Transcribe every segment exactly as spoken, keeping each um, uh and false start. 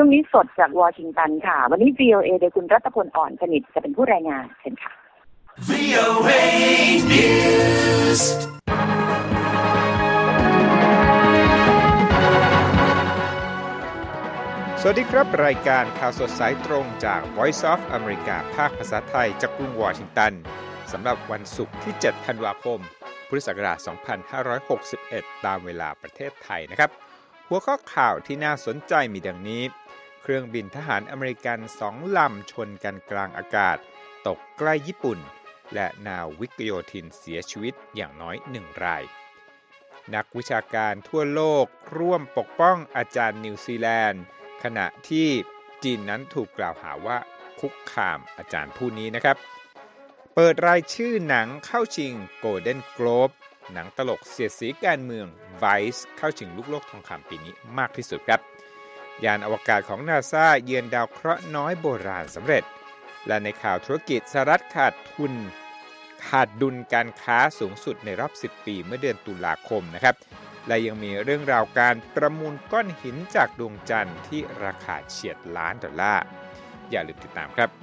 วงนี้สดจากวอชิงตันค่ะวันนี้ วี โอ เอ โดยคุณรัตพลอ่อนสนิทจะเป็นผู้รายงานเชิญค่ะ วี โอ เอ News สวัสดีครับรายการข่าวสดสายตรงจาก Voice of America ภาคภาษาไทยจากกรุงวอชิงตันสำหรับวันศุกร์ที่เจ็ดธันวาคมพุทธศักราชสองพันห้าร้อยหกสิบเอ็ดตามเวลาประเทศไทยนะครับหัวข้อข่าวที่น่าสนใจมีดังนี้เครื่องบินทหารอเมริกันสองลำชนกันกลางอากาศตกใกล้ญี่ปุ่นและนาวิกโยธินเสียชีวิตอย่างน้อยหนึ่งรายนักวิชาการทั่วโลกร่วมปกป้องอาจารย์นิวซีแลนด์ขณะที่จีนนั้นถูกกล่าวหาว่าคุกคามอาจารย์ผู้นี้นะครับเปิดรายชื่อหนังเข้าชิง Golden Globe หนังตลกเสียดสีการเมือง Vice เข้าชิงลูกโลกทองคำปีนี้มากที่สุดครับยานอวกาศของ NASA เยือนดาวเคราะห์น้อยโบราณสำเร็จและในข่าวธุรกิจสหรัฐขาดทุนขาดดุลการค้าสูงสุดในรอบสิบปีเมื่อเดือนตุลาคมนะครับและยังมีเรื่องราวการประมูลก้อนหินจากดวงจันทร์ที่ราคาเฉียดล้านดอลลาร์อย่าลืมติดตามครับ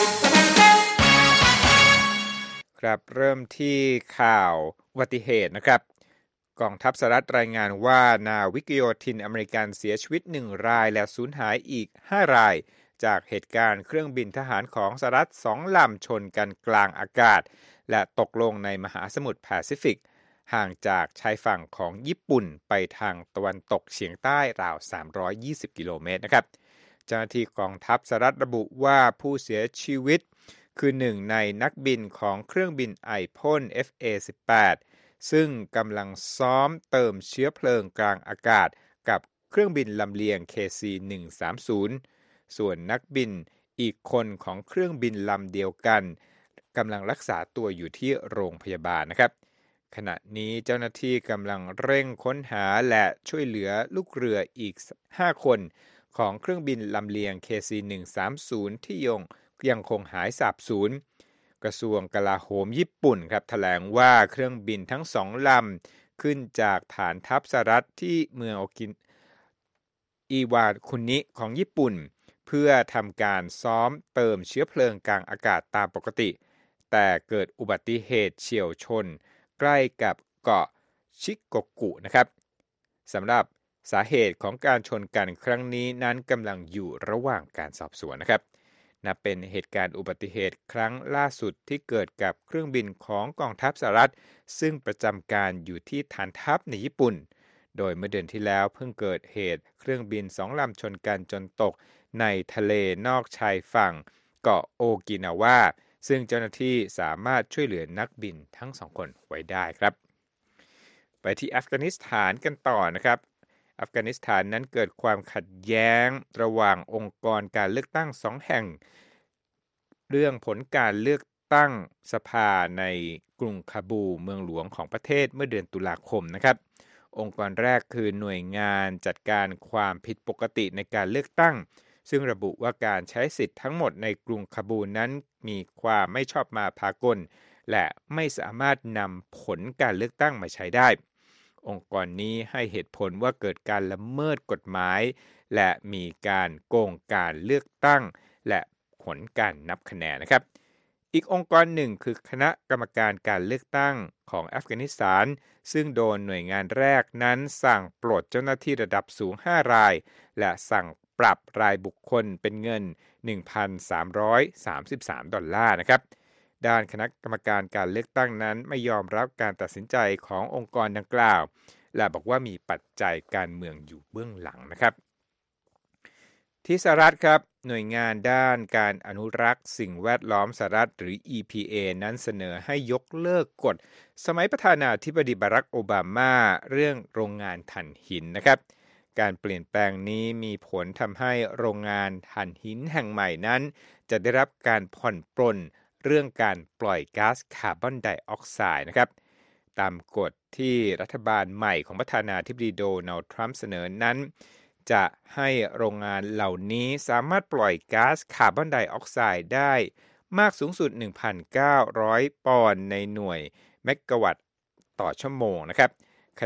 ครับเริ่มที่ข่าวอุบัติเหตุนะครับกองทัพสหรัฐรายงานว่านาวิกโยธินอเมริกันเสียชีวิตหนึ่งรายและสูญหายอีกห้ารายจากเหตุการณ์เครื่องบินทหารของสหรัฐสองลำชนกันกลางอากาศและตกลงในมหาสมุทรแปซิฟิกห่างจากชายฝั่งของญี่ปุ่นไปทางตะวันตกเฉียงใต้ราวสามร้อยยี่สิบกิโลเมตรนะครับเจ้าหน้าที่กองทัพสหรัฐระบุว่าผู้เสียชีวิตคือหนึ่งในนักบินของเครื่องบินไอพ่น เอฟ เอ สิบแปด ซึ่งกำลังซ้อมเติมเชื้อเพลิงกลางอากาศกับเครื่องบินลำเลียง เค ซี หนึ่งสามศูนย์ ส่วนนักบินอีกคนของเครื่องบินลำเดียวกันกำลังรักษาตัวอยู่ที่โรงพยาบาลนะครับขณะนี้เจ้าหน้าที่กำลังเร่งค้นหาและช่วยเหลือลูกเรืออีกห้าคนของเครื่องบินลำเลียง เค ซี หนึ่งสามศูนย์ ที่ยงยังคงหายสาบสูญกระทรวงกลาโหมญี่ปุ่นครับแถลงว่าเครื่องบินทั้งสองลำขึ้นจากฐานทัพสหรัฐที่เมืองโอกินอิวาคุนิของญี่ปุ่นเพื่อทำการซ้อมเติมเชื้อเพลิงกลางอากาศตามปกติแต่เกิดอุบัติเหตุเฉี่ยวชนใกล้กับเกาะชิโกกุนะครับสำหรับสาเหตุของการชนกันครั้งนี้นั้นกำลังอยู่ระหว่างการสอบสวนนะครับนับเป็นเหตุการณ์อุบัติเหตุครั้งล่าสุดที่เกิดกับเครื่องบินของกองทัพสหรัฐซึ่งประจำการอยู่ที่ฐานทัพในญี่ปุ่นโดยเมื่อเดือนที่แล้วเพิ่งเกิดเหตุเครื่องบินสองลำชนกันจนตกในทะเลนอกชายฝั่งเกาะโอกินาวาซึ่งเจ้าหน้าที่สามารถช่วยเหลือนักบินทั้งสองคนไว้ได้ครับไปที่อัฟกานิสถานกันต่อนะครับอัฟกานิสถานนั้นเกิดความขัดแย้งระหว่างองค์กรการเลือกตั้งสองแห่งเรื่องผลการเลือกตั้งสภาในกรุงคาบูเมืองหลวงของประเทศเมื่อเดือนตุลาคมนะครับองค์กรแรกคือหน่วยงานจัดการความผิดปกติในการเลือกตั้งซึ่งระบุว่าการใช้สิทธิ์ทั้งหมดในกรุงคาบูนั้นมีความไม่ชอบมาพากลและไม่สามารถนำผลการเลือกตั้งมาใช้ได้องค์กรนี้ให้เหตุผลว่าเกิดการละเมิดกฎหมายและมีการโกงการเลือกตั้งและผลการนับคะแนนนะครับอีกองค์กรหนึ่งคือคณะกรรมการการเลือกตั้งของอัฟกานิสถานซึ่งโดนหน่วยงานแรกนั้นสั่งปลดเจ้าหน้าที่ระดับสูงห้ารายและสั่งปรับรายบุคคลเป็นเงิน หนึ่งพันสามร้อยสามสิบสาม ดอลลาร์นะครับด้านคณะกรรมการการเลือกตั้งนั้นไม่ยอมรับการตัดสินใจขององค์กรดังกล่าวและบอกว่ามีปัจจัยการเมืองอยู่เบื้องหลังนะครับที่สหรัฐครับหน่วยงานด้านการอนุรักษ์สิ่งแวดล้อมสหรัฐหรือ อี พี เอ นั้นเสนอให้ยกเลิกกฎสมัยประธานาธิบดีบารักโอบามาเรื่องโรงงานถ่านหินนะครับการเปลี่ยนแปลงนี้มีผลทำให้โรงงานถ่านหินแห่งใหม่นั้นจะได้รับการผ่อนปรนเรื่องการปล่อยก๊าซคาร์บอนไดออกไซด์นะครับตามกฎที่รัฐบาลใหม่ของประธานาธิบดีโดนัลด์ทรัมป์เสนอนั้นจะให้โรงงานเหล่านี้สามารถปล่อยก๊าซคาร์บอนไดออกไซด์ได้มากสูงสุด หนึ่งพันเก้าร้อย ปอนด์ในหน่วยเมกะวัตต์ต่อชั่วโมงนะครับขณะ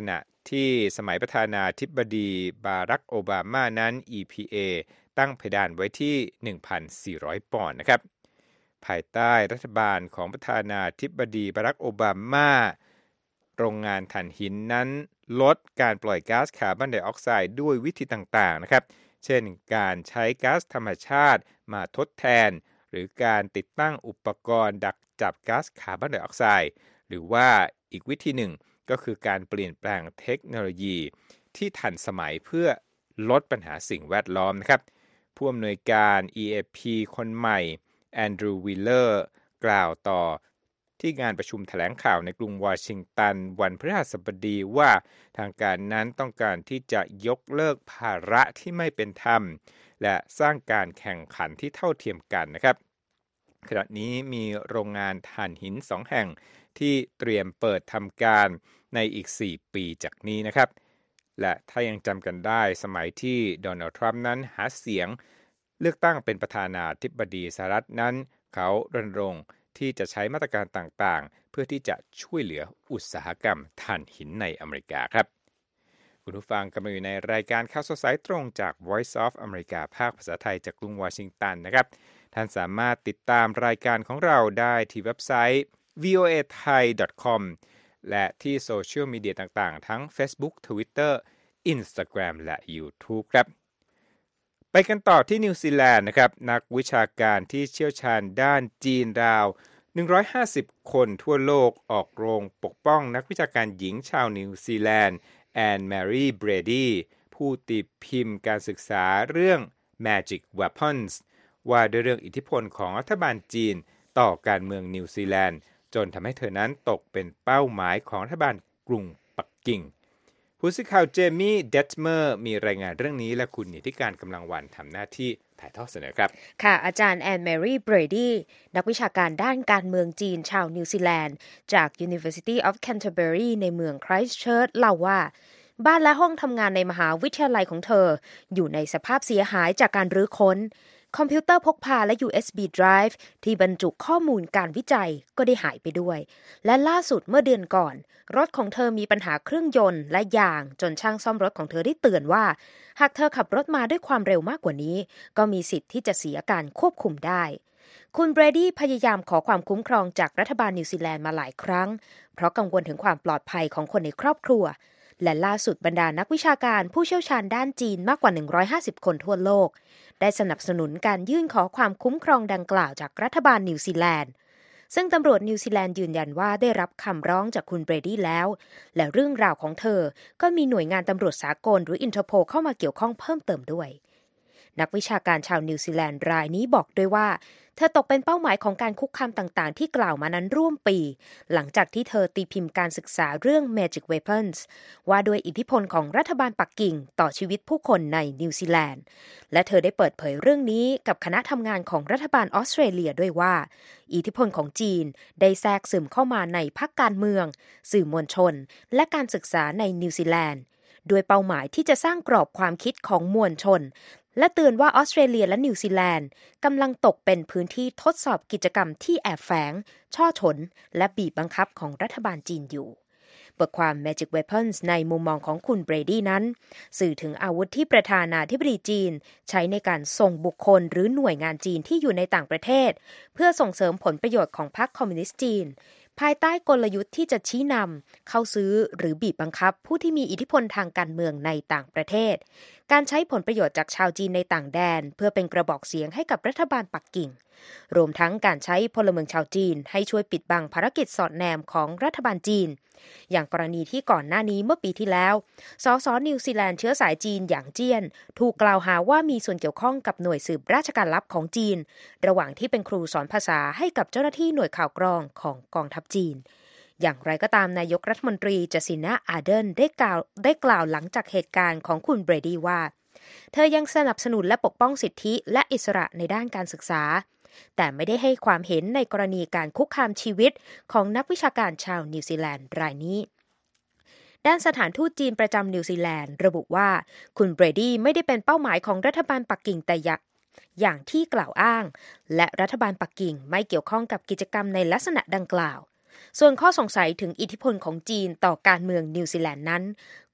ที่สมัยประธานาธิบดีบารักโอบามานั้น อี พี เอ ตั้งเพดานไว้ที่ หนึ่งพันสี่ร้อย ปอนด์นะครับภายใต้รัฐบาลของประธานาธิบดีบารักโอบามาโรงงานถ่านหินนั้นลดการปล่อยก๊าซคาร์บอนไดออกไซด์ด้วยวิธีต่างๆนะครับเช่นการใช้ก๊าซธรรมชาติมาทดแทนหรือการติดตั้งอุปกรณ์ดักจับก๊าซคาร์บอนไดออกไซด์หรือว่าอีกวิธีหนึ่งก็คือการเปลี่ยนแปลงเทคโนโลยีที่ทันสมัยเพื่อลดปัญหาสิ่งแวดล้อมนะครับผู้อำนวยการ อี เอ พี คนใหม่แอนดรูว์วิลเลอร์กล่าวต่อที่งานประชุมแถลงข่าวในกรุงวอชิงตันวันพฤหัสบดีว่าทางการนั้นต้องการที่จะยกเลิกภาระที่ไม่เป็นธรรมและสร้างการแข่งขันที่เท่าเทียมกันนะครับขณะนี้มีโรงงานถ่านหินสองแห่งที่เตรียมเปิดทำการในอีกสี่ปีจากนี้นะครับและถ้ายังจำกันได้สมัยที่โดนัลด์ทรัมป์นั้นหาเสียงเลือกตั้งเป็นประธานาธิบดีสหรัฐนั้นเขารณรงค์ที่จะใช้มาตรการต่างๆเพื่อที่จะช่วยเหลืออุตสาหกรรมถ่านหินในอเมริกาครับคุณผู้ฟังกำลังอยู่ในรายการข่าวสดสายตรงจาก Voice of America ภาคภาษาไทยจากกรุงวอชิงตันนะครับท่านสามารถติดตามรายการของเราได้ที่เว็บไซต์ วี โอ เอ ไทย ดอท คอม และที่โซเชียลมีเดียต่างๆทั้ง Facebook Twitter Instagram และ YouTube ครับไปกันต่อที่นิวซีแลนด์นะครับนักวิชาการที่เชี่ยวชาญด้านจีนราวหนึ่งร้อยห้าสิบคนทั่วโลกออกโรงปกป้องนักวิชาการหญิงชาวนิวซีแลนด์แอนแมรี่เบรดีผู้ตีพิมพ์การศึกษาเรื่อง Magic Weapons ว่าด้วยเรื่องอิทธิพลของรัฐบาลจีนต่อการเมืองนิวซีแลนด์จนทำให้เธอนั้นตกเป็นเป้าหมายของรัฐบาลกรุงปักกิ่งผู้สื่อข่าวเจมี่เดตเมอร์มีรายงานเรื่องนี้และคุณนิติการกำลังวันทำหน้าที่ถ่ายทอดเสนอครับค่ะอาจารย์แอนแมรี่เบรดีนักวิชาการด้านการเมืองจีนชาวนิวซีแลนด์จาก University of Canterbury ในเมืองไครสต์เชิร์ชเล่าว่าบ้านและห้องทำงานในมหาวิทยาลัยของเธออยู่ในสภาพเสียหายจากการรื้อค้นคอมพิวเตอร์พกพาและ ยู เอส บี Drive ที่บรรจุข้อมูลการวิจัยก็ได้หายไปด้วยและล่าสุดเมื่อเดือนก่อนรถของเธอมีปัญหาเครื่องยนต์และยางจนช่างซ่อมรถของเธอได้เตือนว่าหากเธอขับรถมาด้วยความเร็วมากกว่านี้ก็มีสิทธิ์ที่จะเสียการควบคุมได้คุณเบรดี้พยายามขอความคุ้มครองจากรัฐบาลนิวซีแลนด์มาหลายครั้งเพราะกังวลถึงความปลอดภัยของคนในครอบครัวและล่าสุดบรรดานักวิชาการผู้เชี่ยวชาญด้านจีนมากกว่าหนึ่งร้อยห้าสิบคนทั่วโลกได้สนับสนุนการยื่นขอความคุ้มครองดังกล่าวจากรัฐบาลนิวซีแลนด์ซึ่งตำรวจนิวซีแลนด์ยืนยันว่าได้รับคำร้องจากคุณเบรดี้แล้วและเรื่องราวของเธอก็มีหน่วยงานตำรวจสากลหรืออินเตอร์โพลเข้ามาเกี่ยวข้องเพิ่มเติมด้วยนักวิชาการชาวนิวซีแลนด์รายนี้บอกด้วยว่าเธอตกเป็นเป้าหมายของการคุกคามต่างๆที่กล่าวมานั้นร่วมปีหลังจากที่เธอตีพิมพ์การศึกษาเรื่อง Magic Weapons ว่าด้วยอิทธิพลของรัฐบาลปักกิ่งต่อชีวิตผู้คนในนิวซีแลนด์และเธอได้เปิดเผยเรื่องนี้กับคณะทำงานของรัฐบาลออสเตรเลียด้วยว่าอิทธิพลของจีนได้แทรกซึมเข้ามาในพรรคการเมืองสื่อมวลชนและการศึกษาในนิวซีแลนด์โดยเป้าหมายที่จะสร้างกรอบความคิดของมวลชนและเตือนว่าออสเตรเลียและนิวซีแลนด์กำลังตกเป็นพื้นที่ทดสอบกิจกรรมที่แอบแฝงช่อฉนและบีบบังคับของรัฐบาลจีนอยู่บทความ Magic Weapons ในมุมมองของคุณเบรดี้นั้นสื่อถึงอาวุธที่ประธานาธิบดีจีนใช้ในการส่งบุคคลหรือหน่วยงานจีนที่อยู่ในต่างประเทศเพื่อส่งเสริมผลประโยชน์ของพรรคคอมมิวนิสต์จีนภายใต้กลยุทธ์ที่จะชี้นำเข้าซื้อหรือบีบบังคับผู้ที่มีอิทธิพลทางการเมืองในต่างประเทศการใช้ผลประโยชน์จากชาวจีนในต่างแดนเพื่อเป็นกระบอกเสียงให้กับรัฐบาลปักกิ่งรวมทั้งการใช้พลเมืองชาวจีนให้ช่วยปิดบังภารกิจสอดแนมของรัฐบาลจีนอย่างกรณีที่ก่อนหน้านี้เมื่อปีที่แล้วสสนิวซีแลนด์เชื้อสายจีนอย่างเจี้ยนถูกกล่าวหาว่ามีส่วนเกี่ยวข้องกับหน่วยสืบราชการลับของจีนระหว่างที่เป็นครูสอนภาษาให้กับเจ้าหน้าที่หน่วยข่าวกรองของกองทัพจีนอย่างไรก็ตามนายกรัฐมนตรีจาซินดา อาร์เดนได้กล่าวได้กล่าวหลังจากเหตุการณ์ของคุณเบรดี้ว่าเธอยังสนับสนุนและปกป้องสิทธิและอิสระในด้านการศึกษาแต่ไม่ได้ให้ความเห็นในกรณีการคุกคามชีวิตของนักวิชาการชาวนิวซีแลนด์รายนี้ด้านสถานทูตจีนประจำนิวซีแลนด์ระบุว่าคุณเบรดี้ไม่ได้เป็นเป้าหมายของรัฐบาลปักกิ่งแต่อย่างที่กล่าวอ้างและรัฐบาลปักกิ่งไม่เกี่ยวข้องกับกิจกรรมในลักษณะดังกล่าวส่วนข้อสงสัยถึงอิทธิพลของจีนต่อการเมืองนิวซีแลนด์นั้น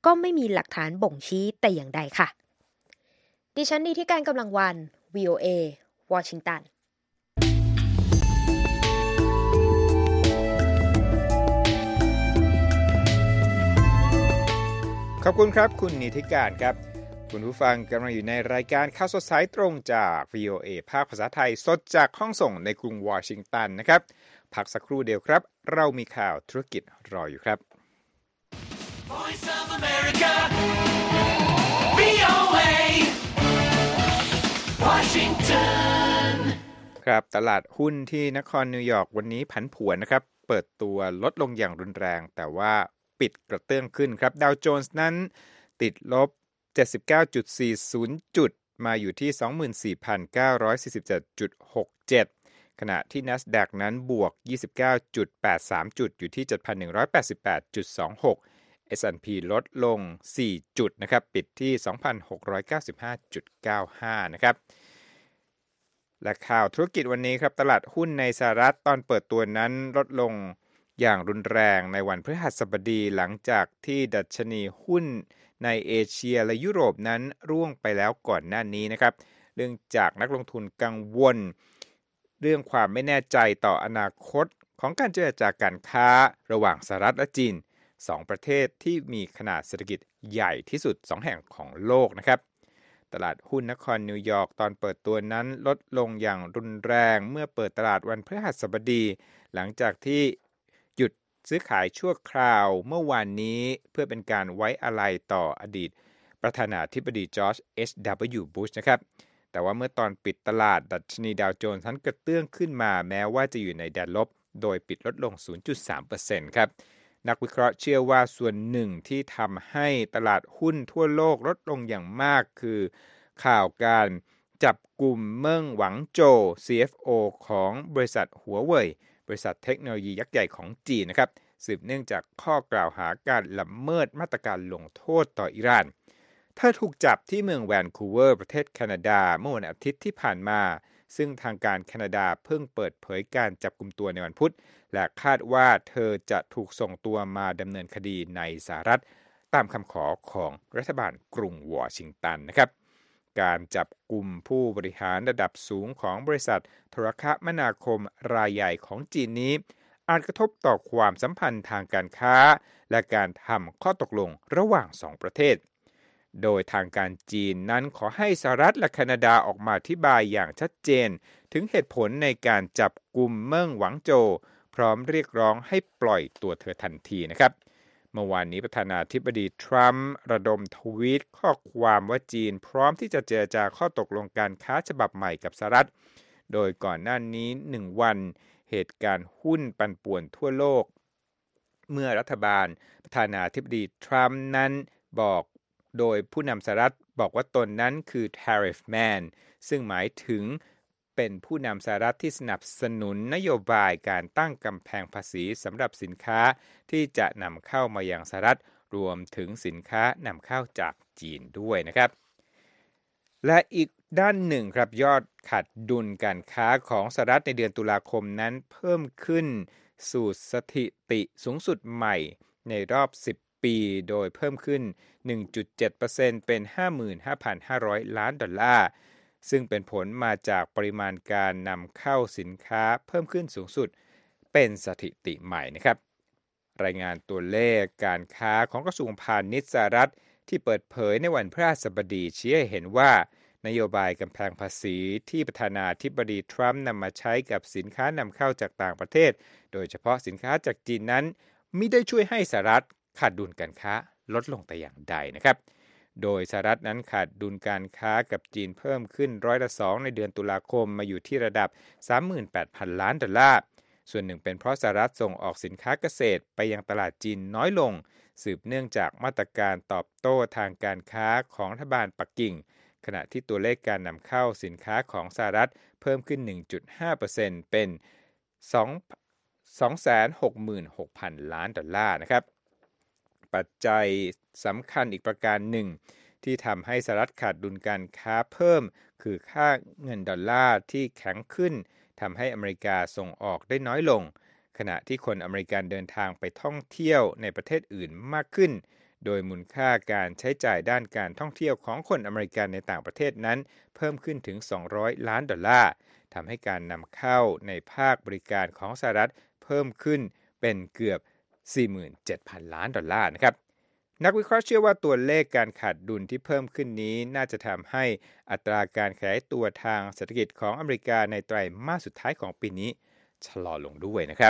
ก็ไม่มีหลักฐานบ่งชี้แต่อย่างใดค่ะดิฉันนีที่การกำลังวัน วี โอ เอ วอชิงตันขอบคุณครับคุณนิติการครับคุณผู้ฟังกำลังอยู่ในรายการข่าวสดสายตรงจาก วี โอ เอ ภาคภาษาไทยสดจากห้องส่งในกรุงวอชิงตันนะครับพักสักครู่เดียวครับเรามีข่าวธุรกิจรออยู่ครับ Voice of America วี โอ เอ Washington ครับตลาดหุ้นที่นครนิวยอร์กวันนี้ผันผวนนะครับเปิดตัวลดลงอย่างรุนแรงแต่ว่าปิดกระเตื้องขึ้นครับดาวโจนส์นั้นติดลบ เจ็ดสิบเก้าจุดสี่ศูนย์ จุดมาอยู่ที่ สองหมื่นสี่พันเก้าร้อยสี่สิบเจ็ดจุดหกเจ็ด ขณะที่ NASDAQ นั้นบวก ยี่สิบเก้าจุดแปดสาม จุดอยู่ที่ เจ็ดพันหนึ่งร้อยแปดสิบแปดจุดสองหก เอส แอนด์ พี ลดลงสี่จุดนะครับปิดที่ สองพันหกร้อยเก้าสิบห้าจุดเก้าห้า นะครับและข่าวธุรกิจวันนี้ครับตลาดหุ้นในสหรัฐตอนเปิดตัวนั้นลดลงอย่างรุนแรงในวันพฤหัสบดีหลังจากที่ดัชนีหุ้นในเอเชียและยุโรปนั้นร่วงไปแล้วก่อนหน้านี้นะครับเนื่องจากนักลงทุนกังวลเรื่องความไม่แน่ใจต่ออนาคตของการเจรจาการค้าระหว่างสหรัฐและจีนสองประเทศที่มีขนาดเศรษฐกิจใหญ่ที่สุดสองแห่งของโลกนะครับตลาดหุ้นนครนิวยอร์กตอนเปิดตัวนั้นลดลงอย่างรุนแรงเมื่อเปิดตลาดวันพฤหัสบดีหลังจากที่หยุดซื้อขายชั่วคราวเมื่อวานนี้เพื่อเป็นการไว้อาลัยต่ออดีตประธานาธิบดีจอร์จ เอช ดับเบิลยู บุชนะครับแต่ว่าเมื่อตอนปิดตลาดดัชนีดาวโจนส์นั้นกระเตื้องขึ้นมาแม้ว่าจะอยู่ในแดนลบโดยปิดลดลง ศูนย์จุดสามเปอร์เซ็นต์ ครับนักวิเคราะห์เชื่อว่าส่วนหนึ่งที่ทำให้ตลาดหุ้นทั่วโลกลดลงอย่างมากคือข่าวการจับกลุ่มเมิ่งหวังโจว ซี เอฟ โอ ของบริษัทหัวเว่ยบริษัทเทคโนโลยียักษ์ใหญ่ของจีนนะครับสืบเนื่องจากข้อกล่าวหาการละเมิดมาตรการลงโทษต่ออิหร่านเธอถูกจับที่เมืองแวนคูเวอร์ประเทศแคนาดาเมื่อวันอาทิตย์ที่ผ่านมาซึ่งทางการแคนาดาเพิ่งเปิดเผยการจับกุมตัวในวันพุธและคาดว่าเธอจะถูกส่งตัวมาดำเนินคดีในสหรัฐตามคำขอของรัฐบาลกรุงวอชิงตันนะครับการจับกุมผู้บริหารระดับสูงของบริษัทโทรคมนาคมรายใหญ่ของจีนนี้อาจกระทบต่อความสัมพันธ์ทางการค้าและการทำข้อตกลงระหว่างสองประเทศโดยทางการจีนนั้นขอให้สหรัฐและแคนาดาออกมาอธิบายอย่างชัดเจนถึงเหตุผลในการจับกุมเมิ่งหวังโจวพร้อมเรียกร้องให้ปล่อยตัวเธอทันทีนะครับเมื่อวานนี้ประธานาธิบดีทรัมป์ระดมทวีตข้อความว่าจีนพร้อมที่จะเจรจาข้อตกลงการค้าฉบับใหม่กับสหรัฐโดยก่อนหน้านี้หนึ่งวันเหตุการณ์หุ้นปั่นป่วนทั่วโลกเมื่อรัฐบาลประธานาธิบดีทรัมป์นั้นบอกโดยผู้นำสหรัฐบอกว่าตนนั้นคือ tariff man ซึ่งหมายถึงเป็นผู้นำสหรัฐที่สนับสนุนนโยบายการตั้งกำแพงภาษีสำหรับสินค้าที่จะนำเข้ามายังสหรัฐรวมถึงสินค้านำเข้าจากจีนด้วยนะครับและอีกด้านหนึ่งครับยอดขาดดุลการค้าของสหรัฐในเดือนตุลาคมนั้นเพิ่มขึ้นสู่สถิติสูงสุดใหม่ในรอบสิบปีโดยเพิ่มขึ้น หนึ่งจุดเจ็ดเปอร์เซ็นต์ เป็น ห้าหมื่นห้าพันห้าร้อย ล้านดอลลาร์ซึ่งเป็นผลมาจากปริมาณการนำเข้าสินค้าเพิ่มขึ้นสูงสุดเป็นสถิติใหม่นะครับรายงานตัวเลขการค้าของกระทรวงพาณิชย์สหรัฐที่เปิดเผยในวันพฤหัสบดีชี้ให้เห็นว่านโยบายกำแพงภาษีที่ประธานาธิบดีทรัมป์นำมาใช้กับสินค้านำเข้าจากต่างประเทศโดยเฉพาะสินค้าจากจีนนั้นมิได้ช่วยให้สหรัฐขาดดุลการค้าลดลงแต่อย่างใดนะครับโดยสหรัฐนั้นขาดดุลการค้ากับจีนเพิ่มขึ้นร้อยละสองในเดือนตุลาคมมาอยู่ที่ระดับ สามหมื่นแปดพัน ล้านดอลลาร์ส่วนหนึ่งเป็นเพราะสหรัฐส่งออกสินค้าเกษตรไปยังตลาดจีนน้อยลงสืบเนื่องจากมาตรการตอบโต้ทางการค้าของรัฐบาลปักกิ่งขณะที่ตัวเลขการนำเข้าสินค้าของสหรัฐเพิ่มขึ้น หนึ่งจุดห้าเปอร์เซ็นต์ เป็น สองแสนหกหมื่นหกพัน ล้านดอลลาร์นะครับปัจจัยสำคัญอีกประการหนึ่งที่ทำให้สหรัฐขาดดุลการค้าเพิ่มคือค่าเงินดอลลาร์ที่แข็งขึ้นทำให้อเมริกาส่งออกได้น้อยลงขณะที่คนอเมริกันเดินทางไปท่องเที่ยวในประเทศอื่นมากขึ้นโดยมูลค่าการใช้จ่ายด้านการท่องเที่ยวของคนอเมริกันในต่างประเทศนั้นเพิ่มขึ้นถึงสองร้อยล้านดอลลาร์ทำให้การนำเข้าในภาคบริการของสหรัฐเพิ่มขึ้นเป็นเกือบ สี่หมื่นเจ็ดพัน ล้านดอลลาร์นะครับนักวิเคราะห์เชื่อว่าตัวเลขการขาดดุลที่เพิ่มขึ้นนี้น่าจะทำให้อัตราการขยายตัวทางเศรษฐกิจของอเมริกาในไตรมาสสุดท้ายของปีนี้ชะลอลงด้วยนะครับ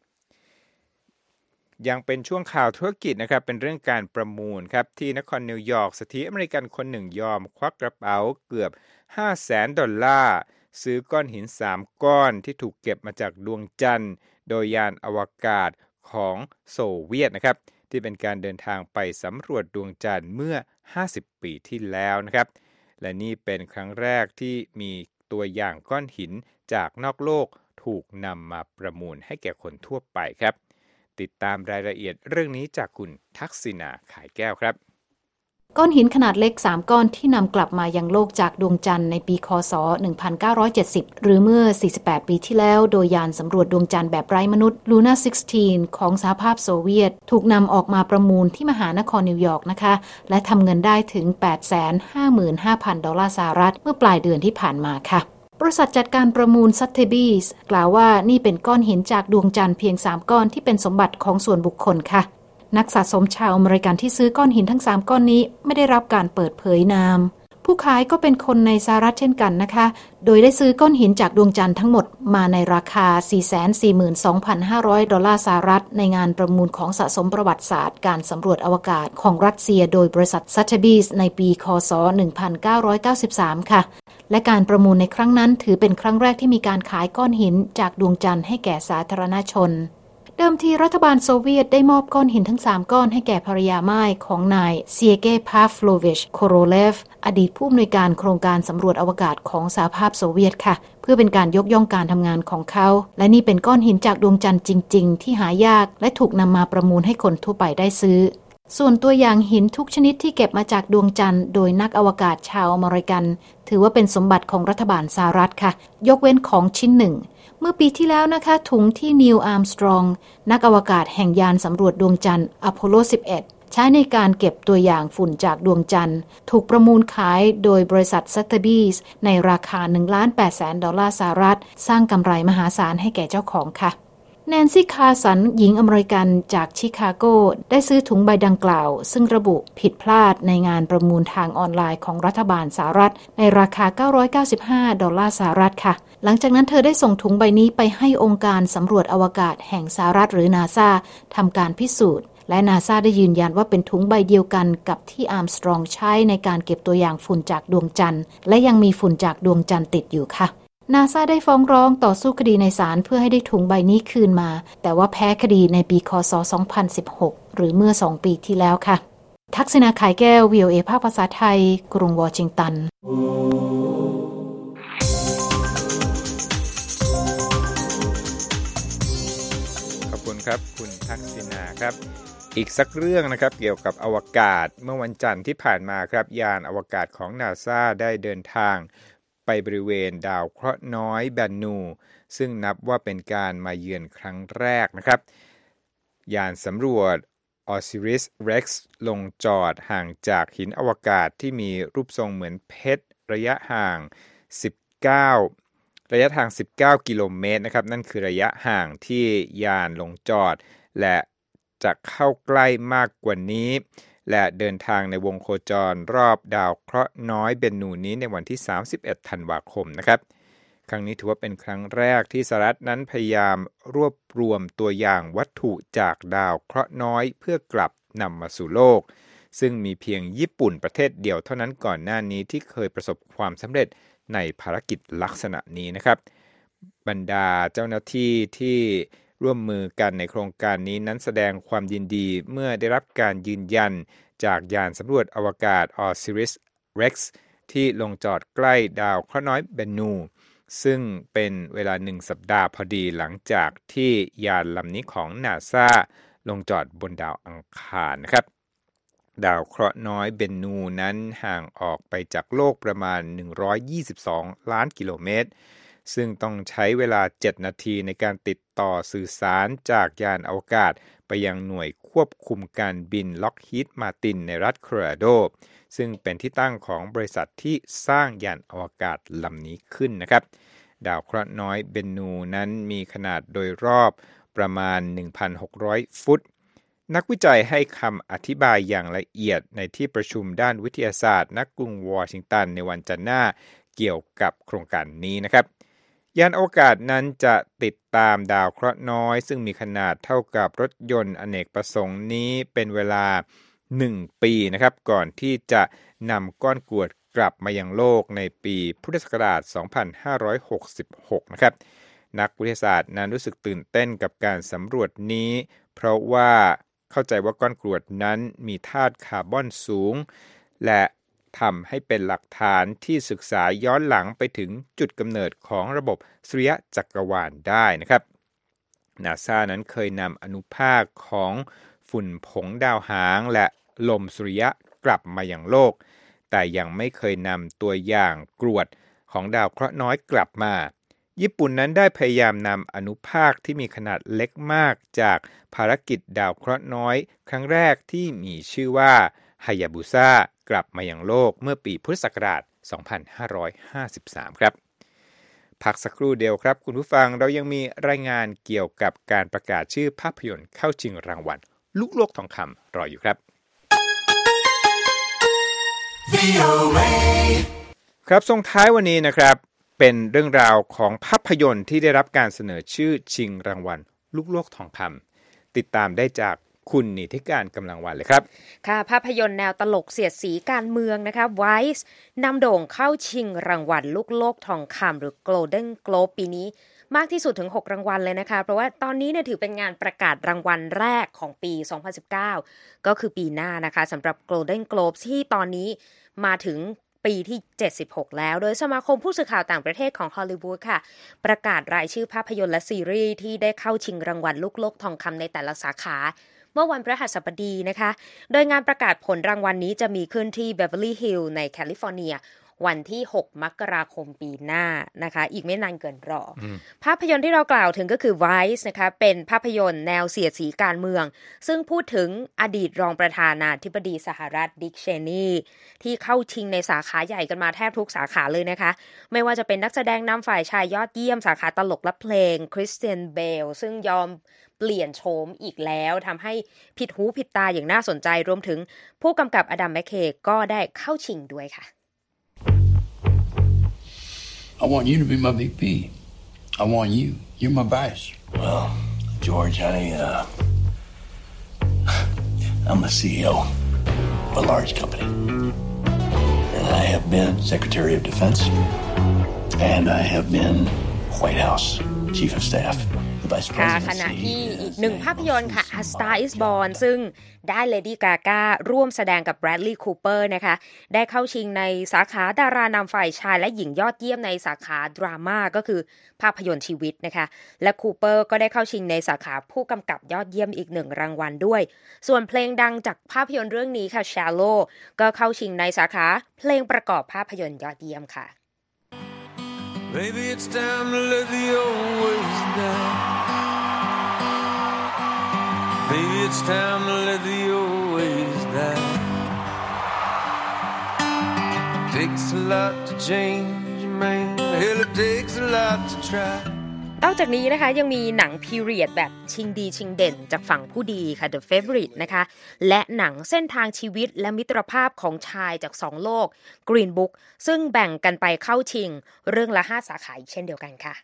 ยังเป็นช่วงข่าวธุรกิจนะครับเป็นเรื่องการประมูลครับที่นครนิวยอร์กเศรษฐีอเมริกันคนหนึ่งยอมควักกระเป๋าเกือบ ห้าแสน ดอลลาร์ซื้อก้อนหินสามก้อนที่ถูกเก็บมาจากดวงจันทร์โดยยานอวกาศของโซเวียตนะครับที่เป็นการเดินทางไปสำรวจดวงจันทร์เมื่อห้าสิบปีที่แล้วนะครับและนี่เป็นครั้งแรกที่มีตัวอย่างก้อนหินจากนอกโลกถูกนำมาประมูลให้แก่คนทั่วไปครับติดตามรายละเอียดเรื่องนี้จากคุณทักษิณาขายแก้วครับก้อนหินขนาดเล็กสามก้อนที่นำกลับมายังโลกจากดวงจันทร์ในปีค.ศ. หนึ่งพันเก้าร้อยเจ็ดสิบหรือเมื่อสี่สิบแปดปีที่แล้วโดยยานสำรวจดวงจันทร์แบบไร้มนุษย์ Luna สิบหก ของสหภาพโซเวียตถูกนำออกมาประมูลที่มหานครนิวยอร์กนะคะและทำเงินได้ถึง แปดแสนห้าหมื่นห้าพัน ดอลลาร์สหรัฐเมื่อปลายเดือนที่ผ่านมาค่ะบริษัทจัดการประมูล Sotheby's กล่าวว่านี่เป็นก้อนหินจากดวงจันทร์เพียงสามก้อนที่เป็นสมบัติของส่วนบุคคลค่ะนักสะสมชาวอเมริกันที่ซื้อก้อนหินทั้งสามก้อนนี้ไม่ได้รับการเปิดเผยนามผู้ขายก็เป็นคนในสหรัฐเช่นกันนะคะโดยได้ซื้อก้อนหินจากดวงจันทร์ทั้งหมดมาในราคา สี่แสนสี่หมื่นสองพันห้าร้อย ดอลลาร์สหรัฐในงานประมูลของสะสมประวัติศาสตร์การสำรวจอวกาศของรัสเซียโดยบริษัท Sotheby's ในปีค.ศ. หนึ่งพันเก้าร้อยเก้าสิบสามค่ะและการประมูลในครั้งนั้นถือเป็นครั้งแรกที่มีการขายก้อนหินจากดวงจันทร์ให้แก่สาธารณชนเดิมทีรัฐบาลโซเวียตได้มอบก้อนหินทั้งสามก้อนให้แก่ภรรยาม่ายของนายเซียเกย์ พาฟโลวิช โคโรเลฟอดีตผู้อำนวยการโครงการสำรวจอวกาศของสหภาพโซเวียตค่ะเพื่อเป็นการยกย่องการทำงานของเขาและนี่เป็นก้อนหินจากดวงจันทร์จริงๆที่หายากและถูกนำมาประมูลให้คนทั่วไปได้ซื้อส่วนตัวอย่างหินทุกชนิดที่เก็บมาจากดวงจันทร์โดยนักอวกาศชาวอเมริกันถือว่าเป็นสมบัติของรัฐบาลสหรัฐค่ะยกเว้นของชิ้นหนึ่งเมื่อปีที่แล้วนะคะถุงที่นีล อาร์มสตรองนักอวกาศแห่งยานสำรวจดวงจันทร์อพอลโล สิบเอ็ดใช้ในการเก็บตัวอย่างฝุ่นจากดวงจันทร์ถูกประมูลขายโดยบริษัท Sotheby's ในราคา หนึ่งล้านแปดแสน ดอลลาร์สหรัฐสร้างกำไรมหาศาลให้แก่เจ้าของค่ะแนนซี่ คาร์สันหญิงอเมริกันจากชิคาโกได้ซื้อถุงใบดังกล่าวซึ่งระบุผิดพลาดในงานประมูลทางออนไลน์ของรัฐบาลสหรัฐในราคาเก้าร้อยเก้าสิบห้าดอลลาร์สหรัฐค่ะหลังจากนั้นเธอได้ส่งถุงใบนี้ไปให้องค์การสำรวจอวกาศแห่งสหรัฐหรือ นาซา ทำการพิสูจน์และ นาซา ได้ยืนยันว่าเป็นถุงใบเดียวกันกับที่อาร์มสตรองใช้ในการเก็บตัวอย่างฝุ่นจากดวงจันทร์และยังมีฝุ่นจากดวงจันทร์ติดอยู่ค่ะนาซาได้ฟ้องร้องต่อสู้คดีในศาลเพื่อให้ได้ถุงใบนี้คืนมาแต่ว่าแพ้คดีในปีค.ศ. สองพันสิบหกหรือเมื่อสองปีที่แล้วค่ะทักษิณาขายแก้ว วี โอ เอ ภาคภาษาไทยกรุงวอชิงตันขอบคุณครับคุณทักษิณาครับอีกสักเรื่องนะครับเกี่ยวกับอวกาศเมื่อวันจันทร์ที่ผ่านมาครับยานอวกาศของ นาซา ได้เดินทางไปบริเวณดาวเคราะห์น้อยแบนนูซึ่งนับว่าเป็นการมาเยือนครั้งแรกนะครับยานสำรวจ Osiris Rex ลงจอดห่างจากหินอวกาศที่มีรูปทรงเหมือนเพชรระยะห่างสิบเก้าระยะทางสิบเก้ากิโลเมตรนะครับนั่นคือระยะห่างที่ยานลงจอดและจะเข้าใกล้มากกว่านี้และเดินทางในวงโคจรรอบดาวเคราะห์น้อยเบนนูนี้ในวันที่สามสิบเอ็ดธันวาคมนะครับครั้งนี้ถือว่าเป็นครั้งแรกที่สหรัฐนั้นพยายามรวบรวมตัวอย่างวัตถุจากดาวเคราะห์น้อยเพื่อกลับนำมาสู่โลกซึ่งมีเพียงญี่ปุ่นประเทศเดียวเท่านั้นก่อนหน้านี้ที่เคยประสบความสำเร็จในภารกิจลักษณะนี้นะครับบรรดาเจ้าหน้าที่ที่ร่วมมือกันในโครงการนี้นั้นแสดงความยินดีเมื่อได้รับการยืนยันจากยานสำรวจอวกาศ Osiris Rex ที่ลงจอดใกล้ดาวเคราะห์น้อยเบนนูซึ่งเป็นเวลาหนึ่งสัปดาห์พอดีหลังจากที่ยานลำนี้ของ นาซา ลงจอดบนดาวอังคารนะครับดาวเคราะห์น้อยเบนนูนั้นห่างออกไปจากโลกประมาณหนึ่งร้อยยี่สิบสองล้านกิโลเมตรซึ่งต้องใช้เวลาเจ็ดนาทีในการติดต่อสื่อสารจากยานอวกาศไปยังหน่วยคควบคุมการบิน Lockheed Martin ในรัฐโคโลราโดซึ่งเป็นที่ตั้งของบริษัทที่สร้างยานอวกาศลำนี้ขึ้นนะครับดาวเคราะห์น้อยเบนนูนั้นมีขนาดโดยรอบประมาณ หนึ่งพันหกร้อย ฟุตนักวิจัยให้คำอธิบายอย่างละเอียดในที่ประชุมด้านวิทยาศาสตร์ณกรุงวอชิงตันในวันจันทร์หน้าเกี่ยวกับโครงการนี้นะครับยานอวกาศนั้นจะติดตามดาวเคราะห์น้อยซึ่งมีขนาดเท่ากับรถยนต์อเนกประสงค์นี้เป็นเวลาหนึ่งปีนะครับก่อนที่จะนำก้อนกรวดกลับมายังโลกในปีพุทธศักราช สองพันห้าร้อยหกสิบหก นะครับนักวิทยาศาสตร์นั้นรู้สึกตื่นเต้นกับการสำรวจนี้เพราะว่าเข้าใจว่าก้อนกรวดนั้นมีธาตุคาร์บอนสูงและทำให้เป็นหลักฐานที่ศึกษาย้อนหลังไปถึงจุดกำเนิดของระบบสุริยะจักรวาลได้นะครับ NASA นั้นเคยนำอนุภาคของฝุ่นผงดาวหางและลมสุริยะกลับมายังโลกแต่ยังไม่เคยนำตัวอย่างกรวดของดาวเคราะห์น้อยกลับมาญี่ปุ่นนั้นได้พยายามนำอนุภาคที่มีขนาดเล็กมากจากภารกิจดาวเคราะห์น้อยครั้งแรกที่มีชื่อว่าฮายาบุซ่ากลับมายังโลกเมื่อปีพุทธศักราช สองพันห้าร้อยห้าสิบสาม ครับพักสักครู่เดียวครับคุณผู้ฟังเรายังมีรายงานเกี่ยวกับการประกาศชื่อภาพยนตร์เข้าชิงรางวัลลูกโลกทองคำรออยู่ครับ ครับส่งท้ายวันนี้นะครับเป็นเรื่องราวของภาพยนตร์ที่ได้รับการเสนอชื่อชิงรางวัลลูกโลกทองคำติดตามได้จากคุณนิติการกำลังวันเลยครับค่ะภาพยนตร์แนวตลกเสียดสีการเมืองนะคะ Vice นำโด่งเข้าชิงรางวัลลูกโลกทองคำหรือ Golden Globe ปีนี้มากที่สุดถึงหกรางวัลเลยนะคะเพราะว่าตอนนี้เนี่ยถือเป็นงานประกาศรางวัลแรกของปีสองพันสิบเก้าก็คือปีหน้านะคะสำหรับ Golden Globe ที่ตอนนี้มาถึงปีที่เจ็ดสิบหกแล้วโดยสมาคมผู้สื่อข่าวต่างประเทศของฮอลลีวูดค่ะประกาศรายชื่อภาพยนตร์และซีรีส์ที่ได้เข้าชิงรางวัลลูกโลกทองคำในแต่ละสาขาเมื่อวันพฤหัสบดีนะคะโดยงานประกาศผลรางวัล น, นี้จะมีขึ้นที่ Beverly Hills ในแคลิฟอร์เนียวันที่หกมกราคมปีหน้านะคะอีกไม่นานเกินรอภาพยนตร์ที่เรากล่าวถึงก็คือ Vice นะคะเป็นภาพยนตร์แนวเสียดสีการเมืองซึ่งพูดถึงอดีตรองประธานาธิบดีสหรัฐดิกเชนีที่เข้าชิงในสาขาใหญ่กันมาแทบทุกสาขาเลยนะคะไม่ว่าจะเป็นนักแสดงนำฝ่ายชายยอดเยี่ยมสาขาตลกและเพลงคริสเตียนเบลซึ่งยอมเปลี่ยนโฉมอีกแล้วทำให้ผิดหูผิดตาอย่างน่าสนใจรวมถึงผู้กำกับอดัมแมคเคย์ก็ได้เข้าชิงด้วยค่ะ I want you to be my big B. I want you. You're my vice. Well, George, I, uh, I'm the C E O of a large company. And I have been Secretary of Defense. And I have been White House Chief of Staff. ค่ะขณะที่อีกหนึ่งภาพยนตร์ค่ะ A Star is Born ซึ่งได้ Lady Gaga ร่วมแสดงกับ Bradley Cooper นะคะได้เข้าชิงในสาขาดารานำฝ่ายชายและหญิงยอดเยี่ยมในสาขาดราม่าก็คือภาพยนตร์ชีวิตนะคะและ Cooper ก็ได้เข้าชิงในสาขาผู้กำกับยอดเยี่ยมอีกหนึ่งรางวัลด้วยส่วนเพลงดังจากภาพยนตร์เรื่องนี้ค่ะ Shallow ก็เข้าชิงในสาขาเพลงประกอบภาพยนตร์ยอดเยี่ยมค่ะ Maybe it's time to let the old ways die. Maybe it's time to let the old ways die. Takes a lot to change, man. Hell, it takes a lot to try. นอกจากนี้นะคะยังมีหนังพีเรียดแบบชิงดีชิงเด่นจากฝั่งผู้ดีค่ะ The Favorite นะคะและหนังเส้นทางชีวิตและมิตรภาพของชายจากสองโลก Green Book ซึ่งแบ่งกันไปเข้าชิงเรื่องละห้าสาขาเช่นเดียวกันค่ะ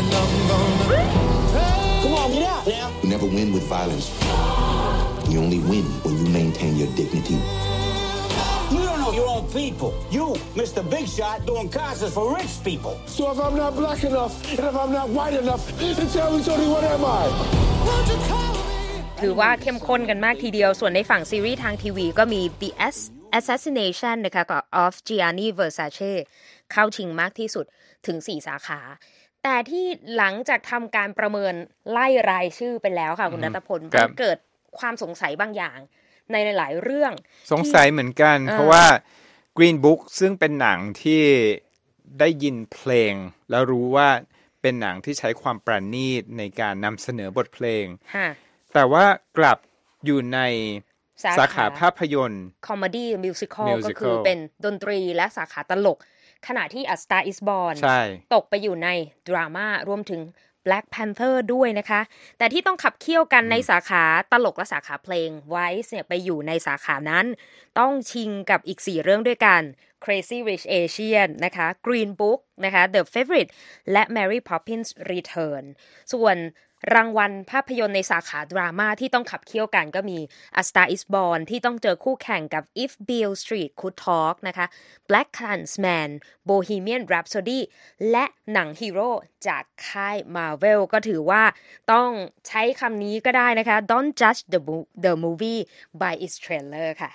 Come on, get out now. You never win with violence. You only win when you maintain your dignity.You don't know your own people. You, Mister Big Shot, doing concerts for rich people. So if I'm not black enough, and if I'm not white enough, then tell me, Tony, what am I? ถือว่าเข้มข้นกันมากทีเดียวส่วนในฝั่งซีรีส์ทางทีวีก็มี The Assassination นะคะกับ of Gianni Versace เข้าชิงมากที่สุดถึงสี่สาขาแต่ที่หลังจากทำการประเมินไล่รายชื่อไปแล้วค่ะคุณณัฐพลมันเกิดความสงสัยบางอย่างในหลายเรื่องสงสัยเหมือนกันเพราะว่า Green Book ซึ่งเป็นหนังที่ได้ยินเพลงแล้วรู้ว่าเป็นหนังที่ใช้ความประณีตในการนำเสนอบทเพลงแต่ว่ากลับอยู่ในสาขาภาพยนตร์คอมเมดี้มิวสิคอลก็คือเป็นดนตรีและสาขาตลกขณะที่ A Star Is Born ตกไปอยู่ในดราม่ารวมถึง Black Panther ด้วยนะคะแต่ที่ต้องขับเคี่ยวกันในสาขาตลกและสาขาเพลง Vice เนี่ยไปอยู่ในสาขานั้นต้องชิงกับอีกสี่เรื่องด้วยกัน Crazy Rich Asian นะคะ Green Book นะคะ The Favorite และ Mary Poppins Return ส่วนรางวัลภาพยนตร์ในสาขาดราม่าที่ต้องขับเคี่ยวกันก็มี A Star Is Born ที่ต้องเจอคู่แข่งกับ If Beale Street Could Talk นะคะ Black Klansman Bohemian Rhapsody และหนังฮีโร่จากค่าย Marvel ก็ถือว่าต้องใช้คำนี้ก็ได้นะคะ Don't judge the, the movie by its trailer ค่ะ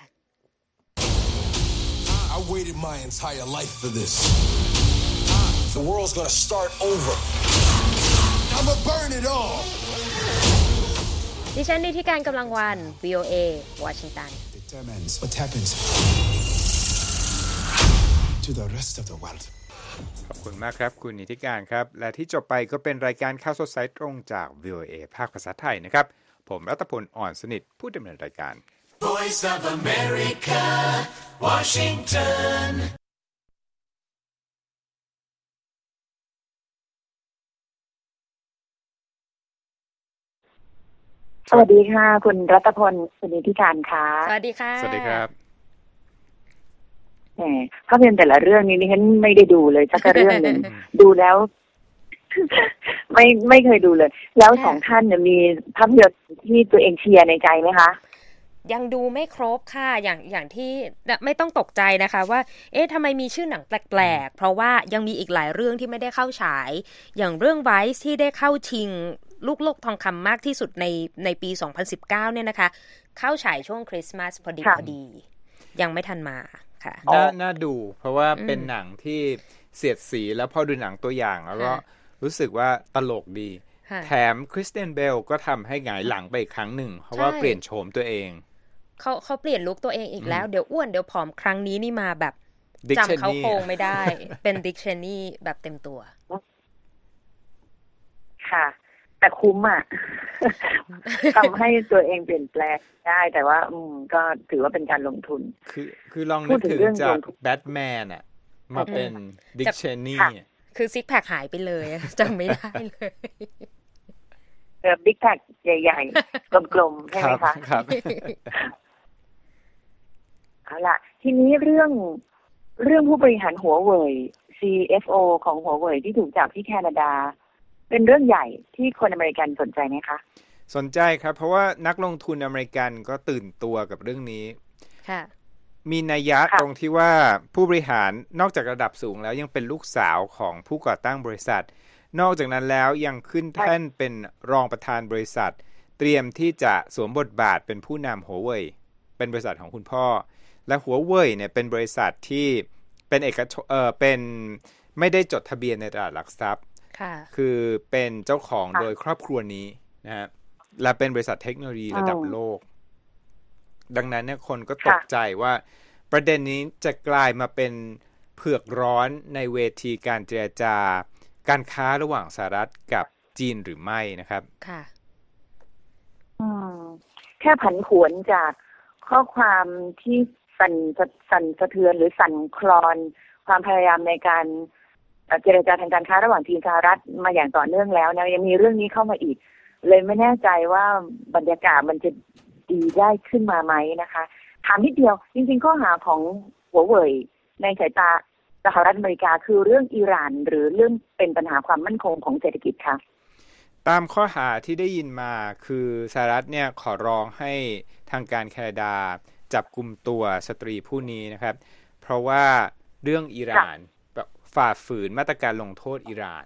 I waited my entire life for this. The world's gonna start over.I'ma burn it all ดิฉันนิติการกำลังวัน วี โอ เอ วอชิงตัน Determines what happens to the rest of the world ขอบคุณมากครับคุณนิติการครับและที่จบไปก็เป็นรายการข่าวสดสายตรงจาก วี โอ เอ ภาคภาษาไทยนะครับผมรัตพลอ่อนสนิทผู้ดำเนินรายการ Voice of America Washington สวัสดีค่ะคุณรัตพลคุณนิติการค่ะสวัสดีค่ะสวัสดีครับแหมภาพยนตร์แต่ละเรื่องนี้ดิฉันไม่ได้ดูเลยสักเรื่องนึง ดูแล้ว ไม่ไม่เคยดูเลยแล้วสองท่านเนี่ยมีภาพยนตร์ที่ตัวเองเชียร์ในใจไหมคะยังดูไม่ครบค่ะอย่างอย่างที่ไม่ต้องตกใจนะคะว่าเอ๊ะทำไมมีชื่อหนังแปลกๆเพราะว่ายังมีอีกหลายเรื่องที่ไม่ได้เข้าฉายอย่างเรื่อง Vice ที่ได้เข้าชิงลูกโลกทองคำมากที่สุดในในปีสองพันสิบเก้าเนี่ยนะคะเข้าฉายช่วงคริสต์มาสพอดีพอดียังไม่ทันมาค่ะน่าน่าดูเพราะว่าเป็นหนังที่เสียดสีแล้วพอดูหนังตัวอย่างแล้วก็รู้สึกว่าตลกดีแถมคริสเตียนเบลก็ทำให้หงายหลังไปอีกครั้งหนึ่งเพราะว่าเปลี่ยนโฉมตัวเองเขาเขาเปลี่ยนลุคตัวเองอีกแล้วเดี๋ยวอ้วนเดี๋ยวผอมครั้งนี้นี่มาแบบจำเขาโครงไม่ได้เป็นดิกชันนีแบบเต็มตัวค่ะแต่คุ้มอ่ะ ทำให้ตัวเองเปลี่ยนแปลงได้แต่ว่าอืมก็ถือว่าเป็นการลงทุนคือคือลองนึกถึงจากแบทแมนอ่ะมาเป็นดิกชันนีคือซิกแพคหายไปเลยจำไม่ได้เลยเออบิ๊กแพคใหญ่ๆกลมๆใช่ไหมคะครับเอาล่ะทีนี้เรื่องเรื่องผู้บริหารหัวเว่ย ซี เอฟ โอ ของหัวเว่ยที่ถูกจับที่แคนาดาเป็นเรื่องใหญ่ที่คนอเมริกันสนใจไหมคะสนใจครับเพราะว่านักลงทุนอเมริกันก็ตื่นตัวกับเรื่องนี้ค่ะมีนัยยะตรงที่ว่าผู้บริหารนอกจากระดับสูงแล้วยังเป็นลูกสาวของผู้ก่อตั้งบริษัทนอกจากนั้นแล้วยังขึ้นแท่นเป็นรองประธานบริษัทเตรียมที่จะสวมบทบาทเป็นผู้นำหัวเว่ยเป็นบริษัทของคุณพ่อและหัวเว่ยเนี่ยเป็นบริษัทที่เป็นเอกชนเออเป็นไม่ได้จดทะเบียนในตลาดหลักทรัพย์คือเป็นเจ้าของโดยครอบครัวนี้นะฮะและเป็นบริษัทเทคโนโลยีระดับโลกดังนั้นเนี่ยคนก็ตกใจว่าประเด็นนี้จะกลายมาเป็นเผือกร้อนในเวทีการเจรจาการค้าระหว่างสหรัฐกับจีนหรือไม่นะครับค่ะอืมแค่ผันผวนจากข้อความที่สั่นสั่นสะเทือนหรือสั่นคลอนความพยายามในการเจรจาทางการค้าระหว่างจีนสหรัฐมาอย่างต่อเนื่องแล้วนะยังมีเรื่องนี้เข้ามาอีกเลยไม่แน่ใจว่าบรรยากาศมันจะดีได้ขึ้นมาไหมนะคะถามนิดเดียวจริงๆข้อหาของหัวเว่ยในสายตาสหรัฐอเมริกาคือเรื่องอิหร่านหรือเรื่องเป็นปัญหาความมั่นคงของเศรษฐกิจคะตามข้อหาที่ได้ยินมาคือสหรัฐเนี่ยขอร้องให้ทางการแคนาดาจับกุมตัวสตรีผู้นี้นะครับเพราะว่าเรื่องอิหร่านฝ่าฝืนมาตรการลงโทษอิหร่าน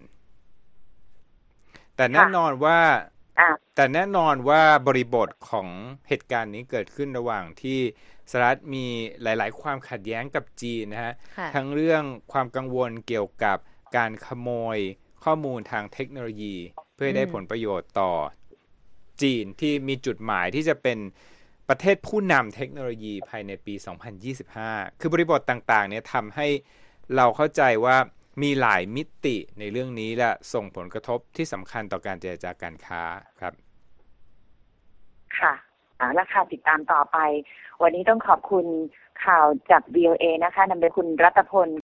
แต่แน่นอนว่าแต่แน่นอนว่าบริบทของเหตุการณ์นี้เกิดขึ้นระหว่างที่สหรัฐมีหลายๆความขัดแย้งกับจีนนะฮะทั้งเรื่องความกังวลเกี่ยวกับการขโมยข้อมูลทางเทคโนโลยีเพื่อได้ผลประโยชน์ต่อจีนที่มีจุดหมายที่จะเป็นประเทศผู้นำเทคโนโลยีภายในปีสองพันยี่สิบห้าคือบริบทต่างๆเนี่ยทำให้เราเข้าใจว่ามีหลายมิติในเรื่องนี้และส่งผลกระทบที่สำคัญต่อการเจรจาการค้าครับค่ะอ่าราคาติดตามต่อไปวันนี้ต้องขอบคุณข่าวจาก วี โอ เอ นะคะนำโดยคุณรัตพล